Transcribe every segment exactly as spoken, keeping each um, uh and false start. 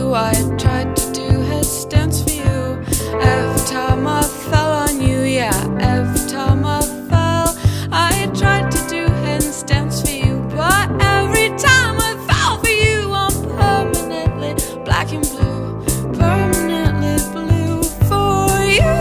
blue. I tried to do headstands for you. Every time I fell on you, yeah, every time I fell, I tried to do headstands for you. But every time I fell for you, I'm permanently black and blue, permanently blue for you.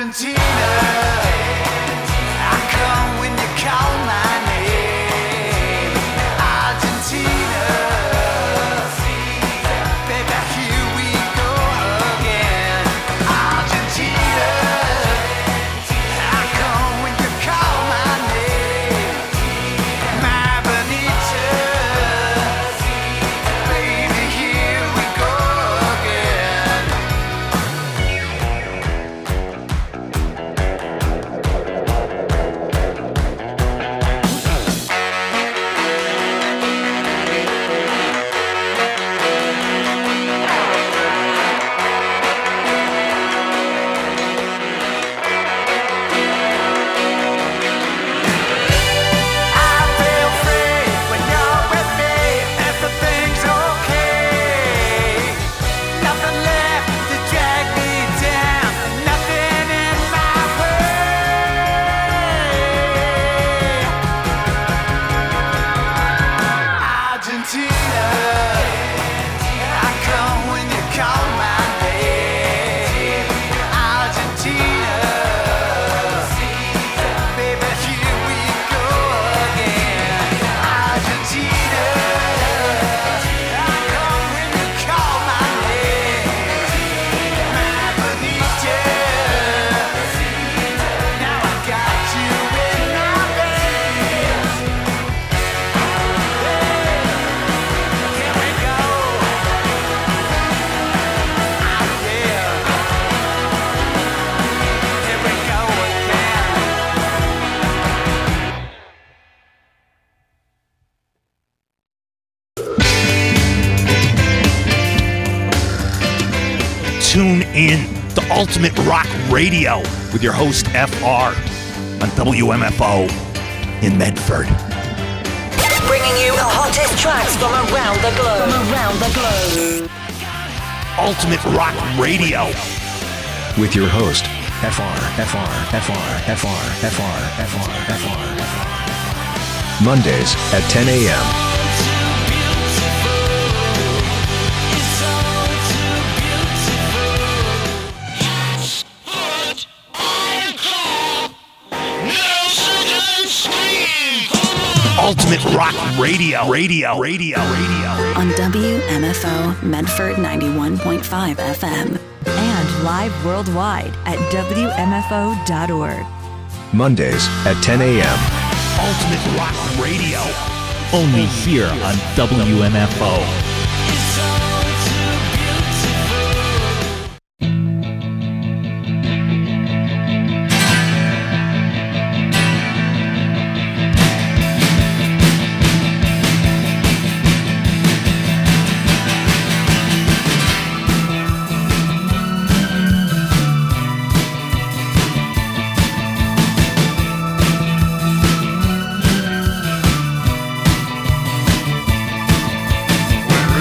Tune in to Ultimate Rock Radio with your host F R on W M F O in Medford. Bringing you the hottest tracks from around the globe. From around the globe. Ultimate Rock Radio with your host F R, F R, F R, F R, F R, F R, F R, F R. Mondays at ten a.m. Ultimate Rock Radio, Radio, Radio, Radio. On W M F O Medford ninety-one point five F M. And live worldwide at W M F O dot org. Mondays at ten a.m. Ultimate Rock Radio. Only here on W M F O. We're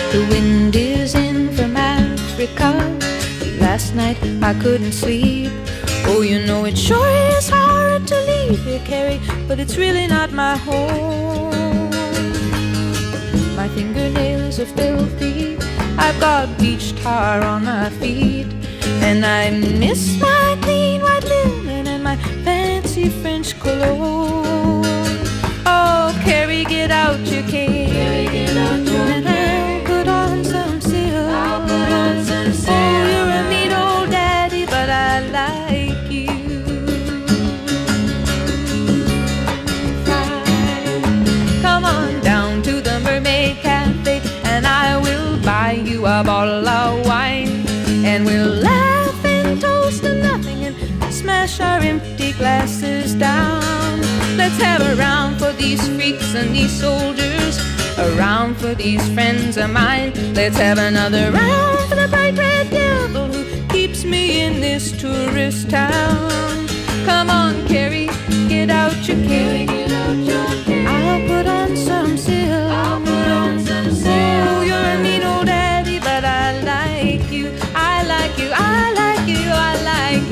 The wind is in from Africa. Last night I couldn't sleep. Oh, you know it sure is hard to leave here, Carrie, but it's really not my home. My fingernails are filthy. I've got beach tar on my feet, and I miss my clean white linen and my fancy French cologne. Oh, Carrie, get out your cane. Carrie, get out your cane. And put on some silk. I'll put on some silk. Oh, you're a mean old daddy, but I like you. Fine. Come on down to the Mermaid Cafe, and I will buy you a bottle of wine, and we'll laugh and toast to nothing and smash our empty glasses down. Let's have a round for these freaks and these soldiers, a round for these friends of mine. Let's have another round for the bright red devil who keeps me in this tourist town. Come on, Carrie, get out your cane. I'll put on some silk. I'll put on some silk. Oh, you're a mean old daddy, but I like you. I like you. I like you. I like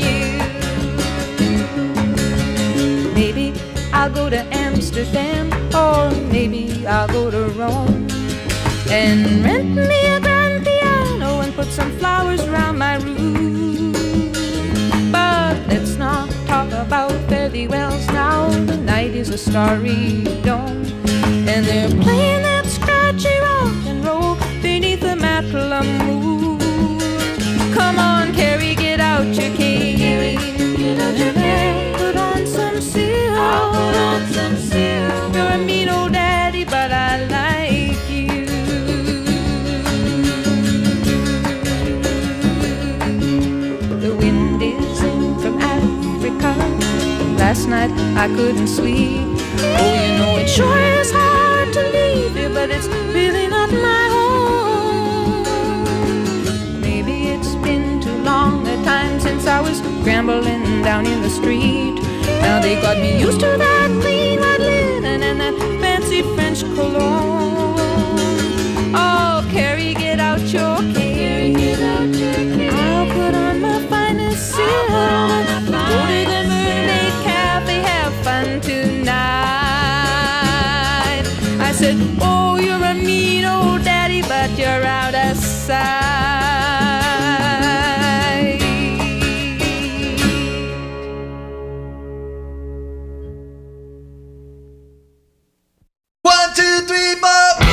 you. Maybe I'll go to Amsterdam, or maybe I'll go to Rome, and rent me a grand piano and put some flowers around my room. But let's not talk about fairy wells now. The night is a starry dome, and they're playing that scratchy rock and roll beneath the Matlamore. Come on, Carrie, get out your cane. Get out your cane. Put on some silk. I'll put on some silk. You're a mean old daddy, but I like you. The wind is in from Africa. Last night I couldn't sleep. Oh, you know it sure is hard to leave you, but it's really not my home. Maybe it's been too long a time since I was scrambling down in the street. Now they got me used to that clean white linen and that fancy French cologne. Oh, Carrie, get out your cane. I'll put on my finest silk. Go to the Mermaid Cafe, have fun tonight. I said, oh, you're a mean old daddy, but you're out of sight. One, two, three, four.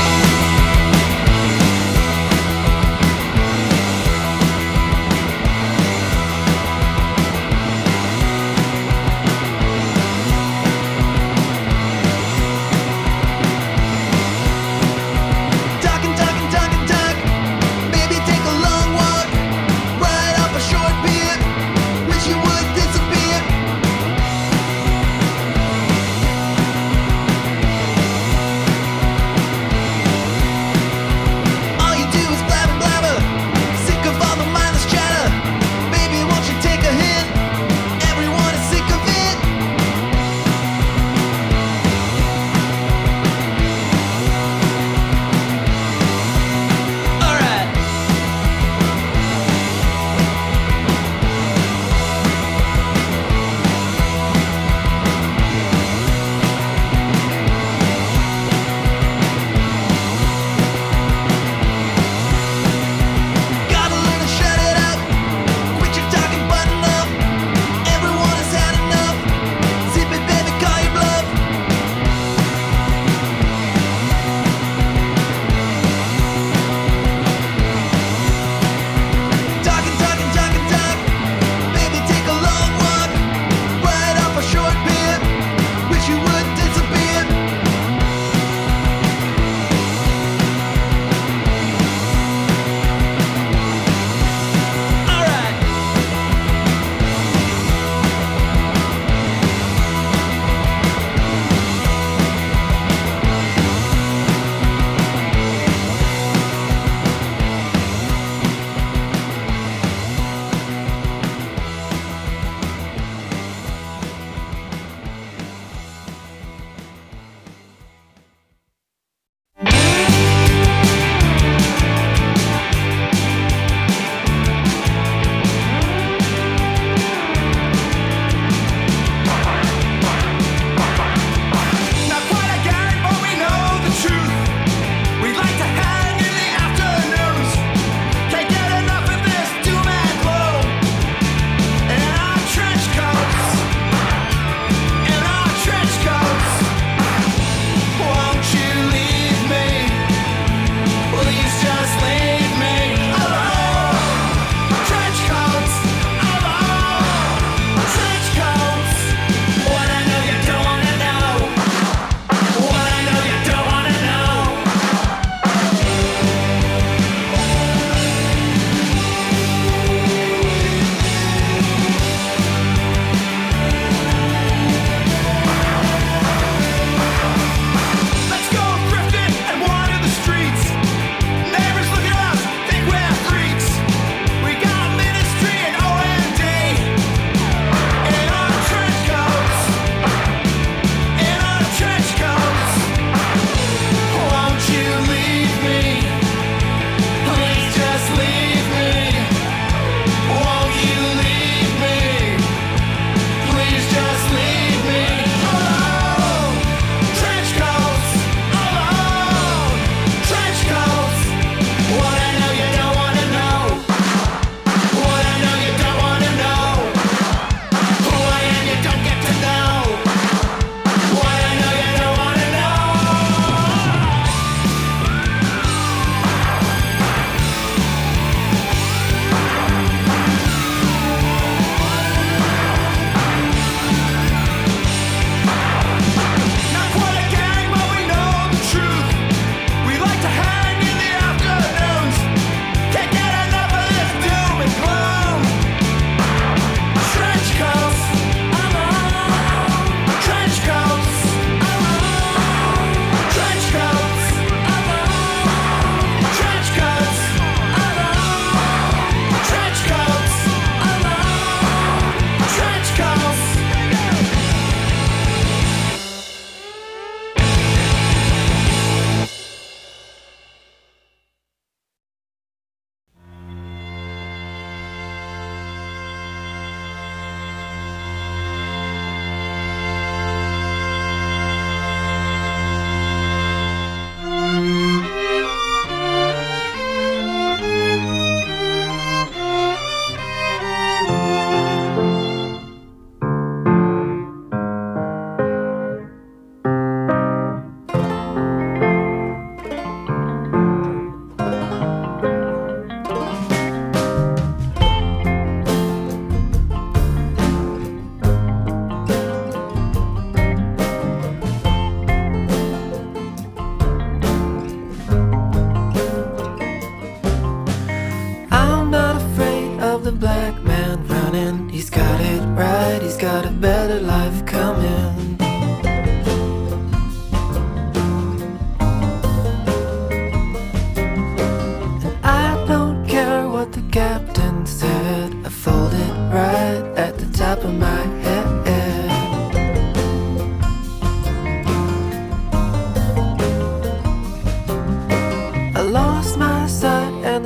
Talking, talking, talking, talk. Baby, take a long walk. Ride off a short pier. Wish you would disappear.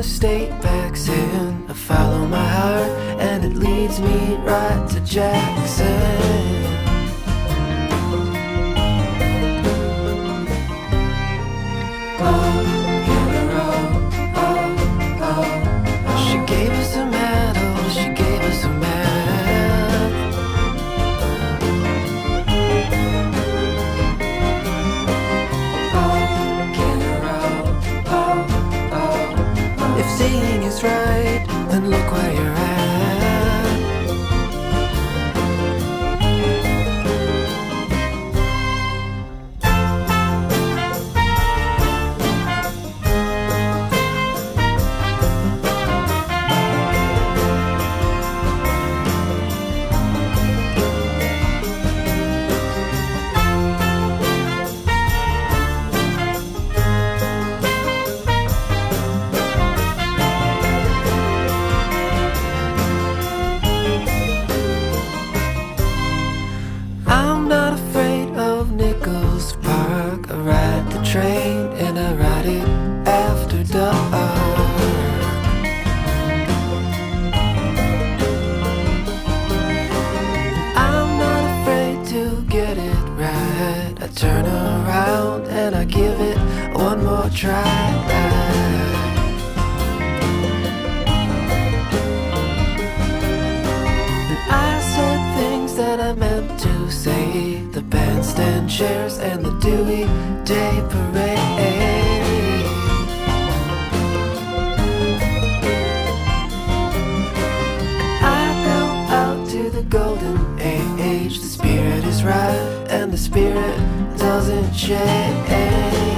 state backs in. I follow my heart and it leads me right to Jackson. Seeing is right, then look where you're at. Train and I ride it after dark. I'm not afraid to get it right. I turn around and I give it one more try. And I said things that I meant to say. The bandstand chairs and the Dewey Day Parade. I go out to the golden age. The spirit is right and the spirit doesn't change.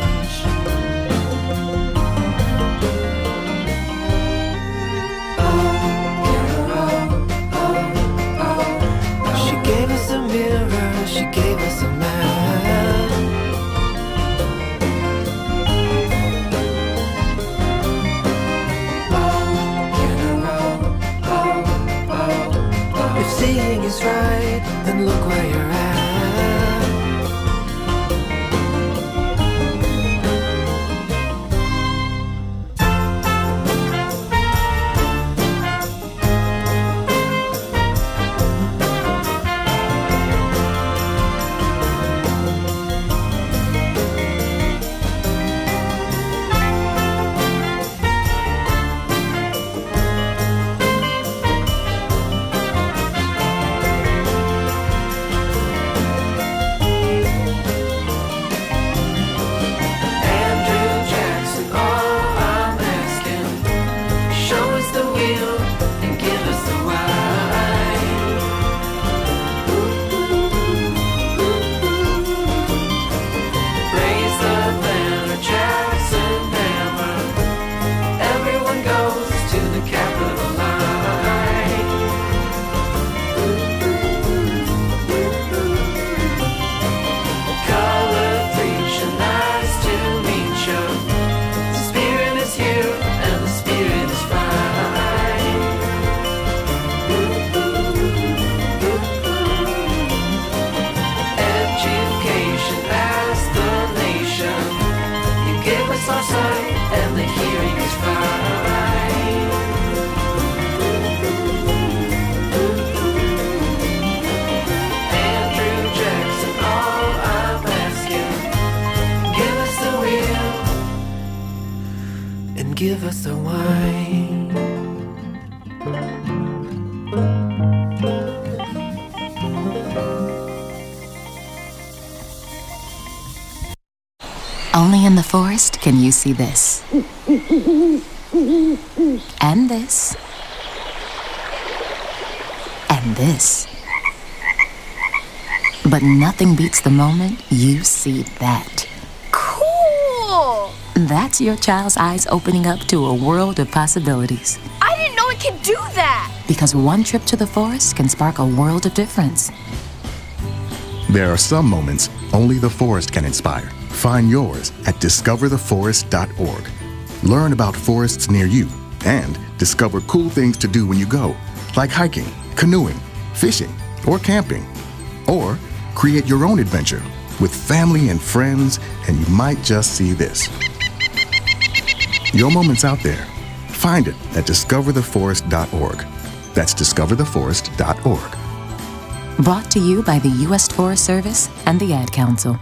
She gave us a mirror, she gave us a man. If seeing is right, then look where you're at. Give us the wine. Only in the forest can you see this. And this. And this. But nothing beats the moment you see that. Cool! That's your child's eyes opening up to a world of possibilities. I didn't know it could do that! Because one trip to the forest can spark a world of difference. There are some moments only the forest can inspire. Find yours at discover the forest dot org. Learn about forests near you and discover cool things to do when you go, like hiking, canoeing, fishing, or camping. Or create your own adventure with family and friends, and you might just see this. Your moment's out there, Find it at discover the forest dot org. That's discover the forest dot org. Brought to you by the U S Forest Service and the Ad Council.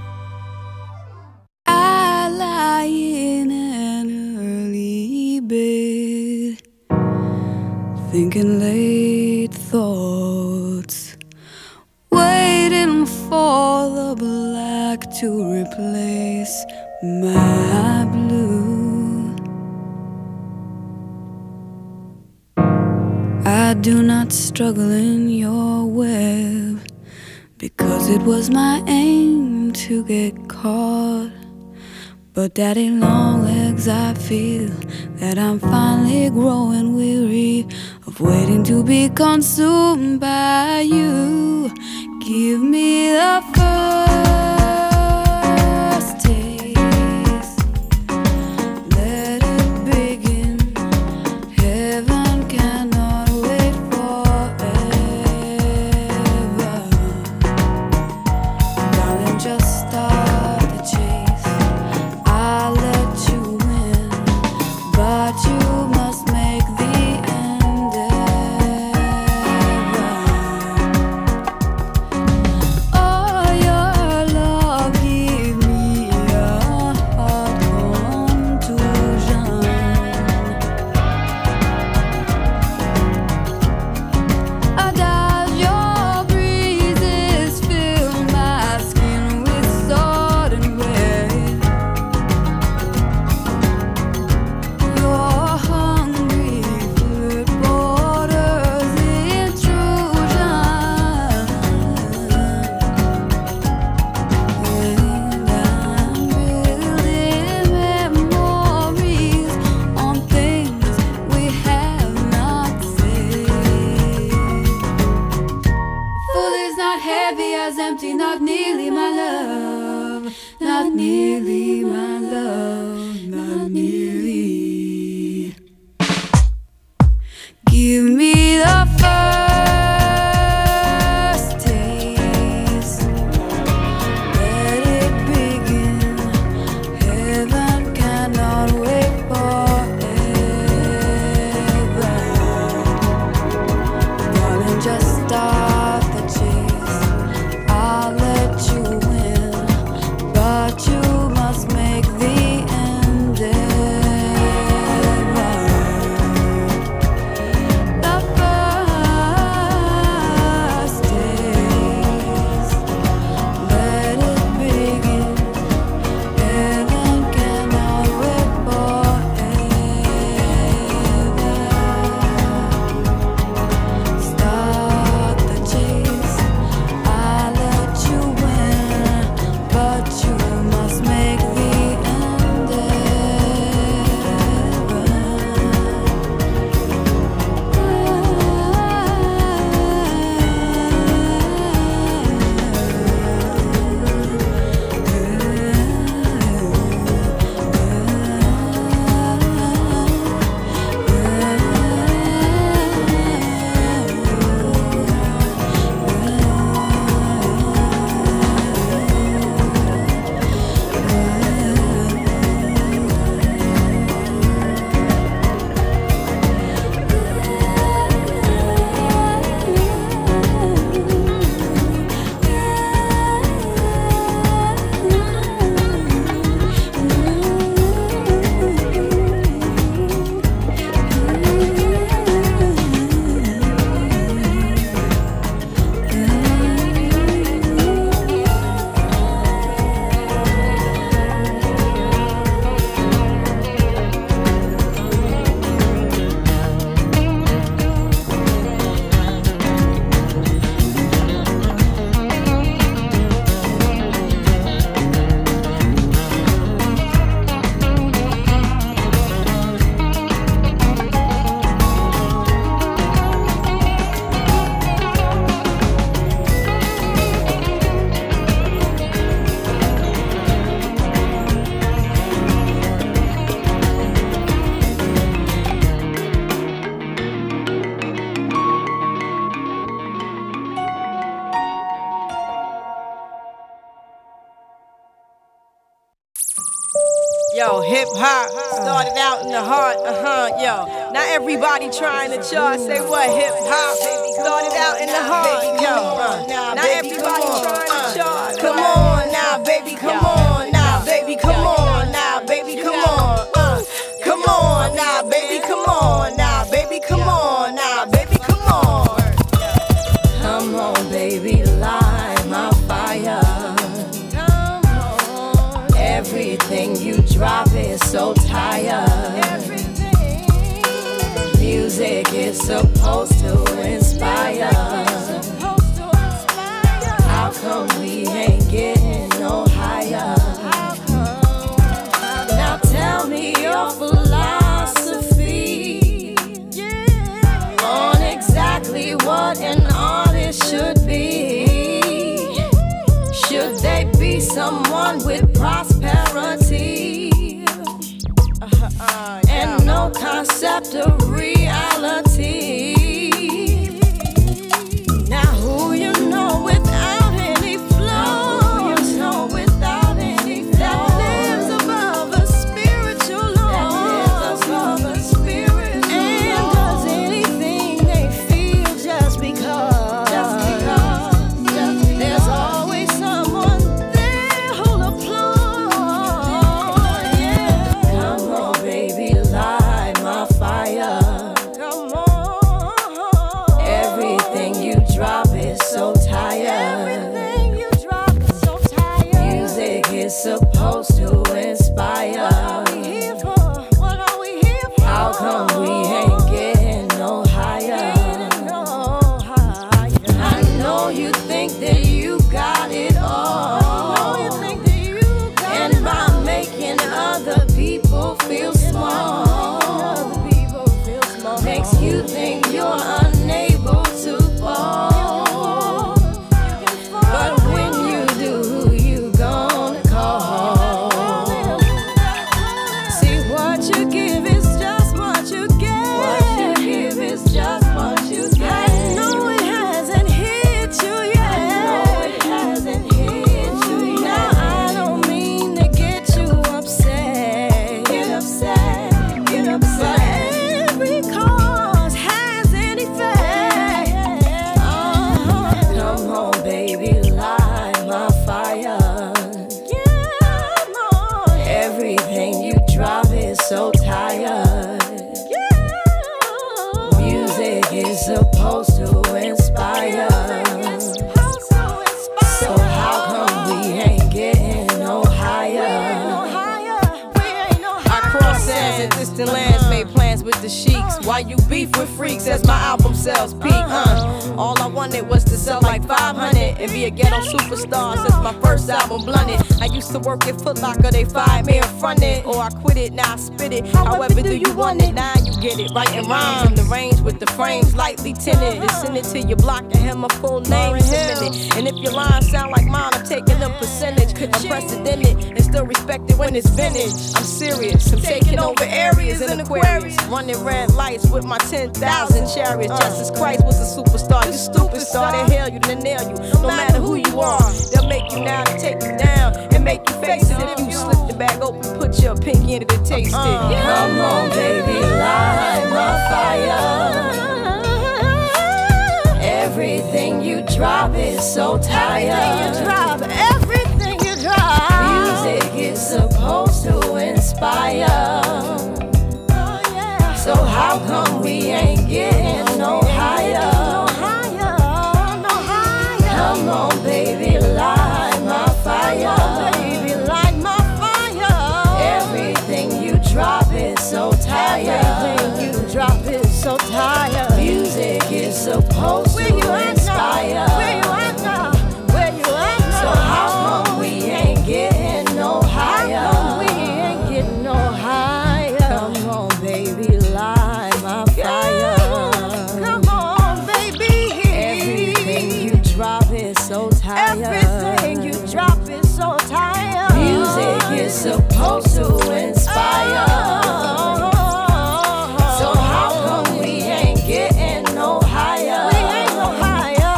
I lie in an early bed, thinking late thoughts, waiting for the black to replace my blue. I do not struggle in your web, because it was my aim to get caught. But daddy long legs, I feel that I'm finally growing weary of waiting to be consumed by you. Give me the first taste, let it begin. Heaven cannot wait forever. Darling, just start the chase. I'll let you win, but you must make the endeavor. Oh, your love give me a heart contusion. Does your breezes fill my skin with sudden weight? Your hungry foot borders intrusion, and I'm building memories on things we have not said. Full is not heavy as empty, not nearly my love, not nearly my love, not nearly. Give me the first taste, let it begin. Heaven cannot wait forever. Darling, just start the chase. I'll let you win, but you must make the endeavor. The first taste, let it begin. Heaven cannot wait forever. Start the chase. I'll let you win, but you must make the Yo, hip hop started out in the heart, uh huh, yo. Now everybody trying to chart, say what hip hop started out in the heart. Yo, now everybody trying to chart. Come on now, baby, come on now, baby, come on now, baby, come on. Uh, come on now, baby, come on now, baby, come on now, baby, come on. Come on, baby, light my fire. Come on. Everything you drop is so tired. Music is supposed to inspire. How come we ain't getting no higher? Now tell me your philosophy on exactly what an artist should be. Should they be someone with prosperity and no concept of reality? Now who you know without any flaws, you know without any flaws, that lives above a spiritual law, that lives above a spiritual law, and does anything they feel just because, just because, just because. There's always someone there who'll applaud. Yeah. Come on, baby, light my fire. Come on. Everything you drop is so tired. Everything you drop is so tired. Music is supposed to inspire. What are we here for? What are we here for? How come we ain't getting no higher? No higher. I know you think that you got it all. I know you think that you got and it by all. Making other people feel small, other people feel small, makes you think you're unable to fall. But when you do, who you gonna call? See, what you give is just what you get. What you give is just what you get. I know it hasn't hit you yet. I know it hasn't hit you yet. Now I don't mean to get you upset. Get upset, get upset. But every cause has an effect. Uh-huh. Come on, baby, light my fire. Come on. Everything you drop is so tired. Music is supposed to inspire. So how come we ain't getting no higher? I cross sands and distant lands, made plans with the sheiks. Why you beef with freaks as my album sells peak, huh? All I wanted was to sell like five hundred and be a ghetto superstar since my first album blunted. I used to work at Foot Locker, they fired me in front it. Or I quit it, now I spit it. However do you want it? Now you get it. Writing rhymes in the range with the frames lightly tinted. And send it to your block and have my full name submitted. And if your lines sound like mine, I'm taking a percentage. Unprecedented and still respected when it's vintage. I'm serious, I'm taking over areas in Aquarius. Running red lights with my ten thousand chariots. Jesus Christ was a superstar, you stupid star. They hail you, they nail you, no matter who you are. They'll make you now, they take you down and make you face it. If you slip the bag open, put your pinky in it and taste it. Come on, baby, light my fire. Everything you drop is so tired. Everything you drop, everything you drop. Music is supposed to inspire. So how come we ain't getting no higher? No higher, no higher. Come on, baby, light my fire. Come on, baby, light my fire. Everything you drop is so tired. Everything you drop is so tired. Music is supposed to inspire. Where you at now? Where you at now? So how come we ain't getting no higher? How come we ain't getting no higher? Come on, baby, light my fire. Come on, baby. Everything you drop is so tired. Everything you drop is so tired. Music is supposed to inspire. So how come we ain't getting no higher? We ain't no higher.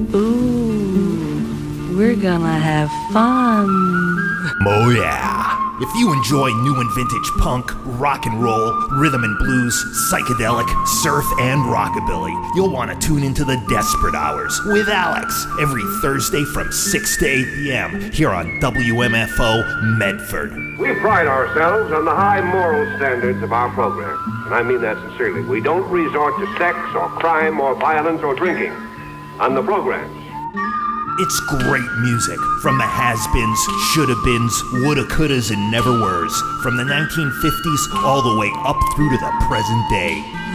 Ooh, we're gonna have fun. Oh yeah. If you enjoy new and vintage punk, rock and roll, rhythm and blues, psychedelic, surf, and rockabilly, you'll want to tune into the Desperate Hours with Alex every Thursday from six to eight p.m. here on W M F O Medford. We pride ourselves on the high moral standards of our program, and I mean that sincerely. We don't resort to sex or crime or violence or drinking on the programs. It's great music from the has-beens, shoulda-beens, woulda-couldas, and never-weres, from the nineteen fifties all the way up through to the present day.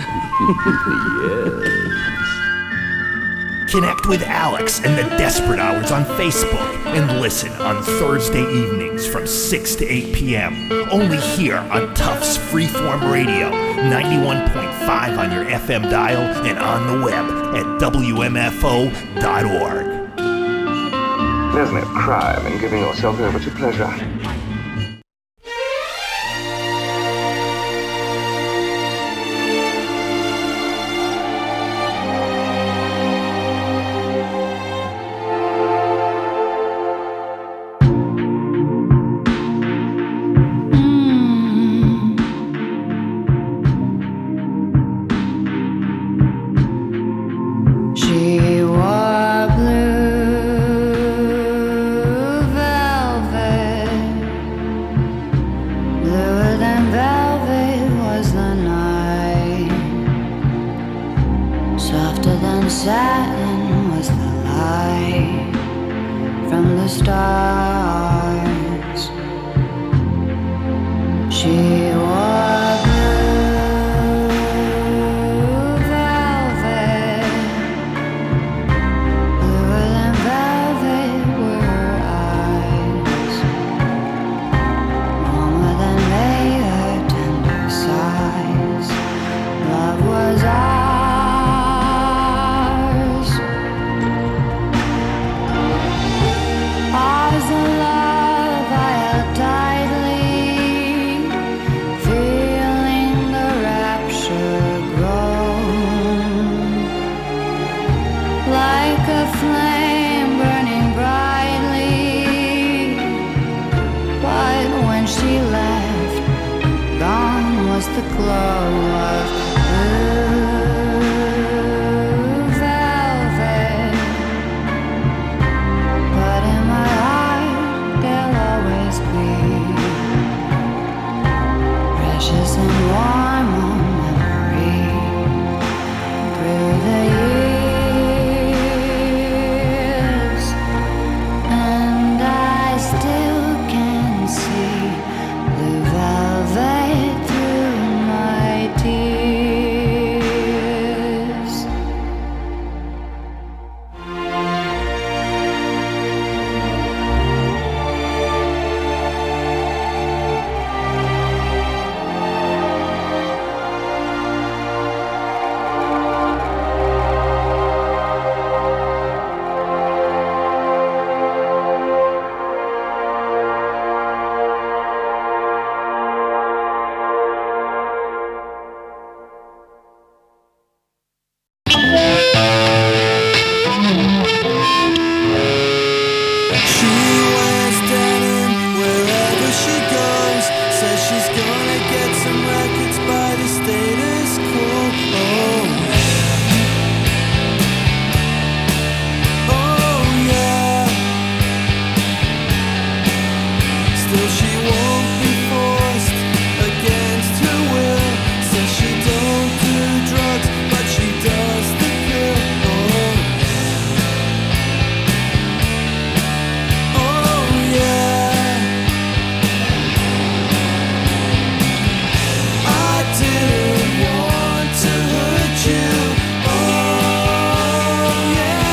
Yes. Connect with Alex and the Desperate Hours on Facebook and listen on Thursday evenings from six to eight p.m. only here on Tufts Freeform Radio, ninety-one point five on your F M dial and on the web at W M F O dot org. There's no crime in giving yourself over to pleasure.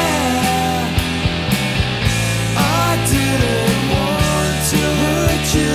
Hurt you.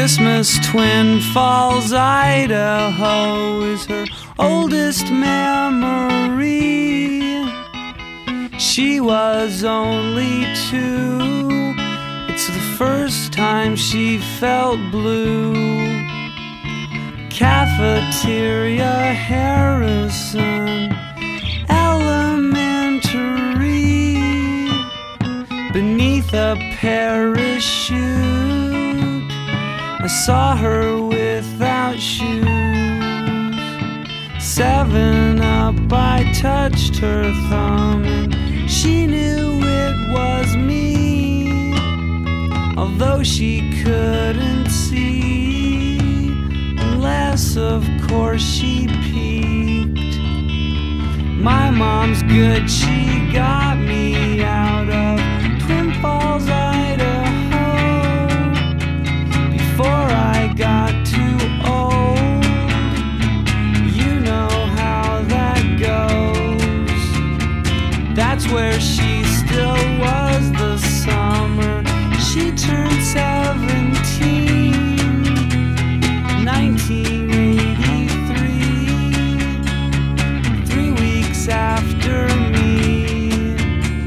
Christmas, Twin Falls, Idaho is her oldest memory. She was only two. It's the first time she felt blue. Cafeteria, Harrison Elementary. Beneath a parachute, I saw her without shoes. Seven up, I touched her thumb, and she knew it was me, although she couldn't see, unless of course she peeked. My mom's good, she got me out of Twin Falls, Idaho, before I got too old. You know how that goes. That's where she still was the summer she turned seventeen, nineteen eighty-three, three weeks after me.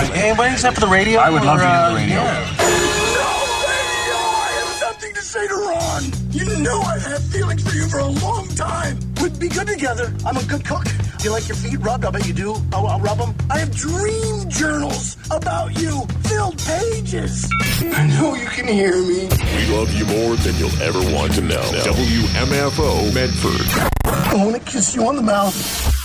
Uh, anybody except for the radio? I would or, love to uh, hear the radio. Yeah. I have something to say to Ron. You know I've had feelings for you for a long time. We'd be good together. I'm a good cook. You like your feet rubbed? I bet you do. I'll, I'll rub them. I have dream journals about you. Filled pages. I know you can hear me. We love you more than you'll ever want to know. W M F O Medford. I want to kiss you on the mouth.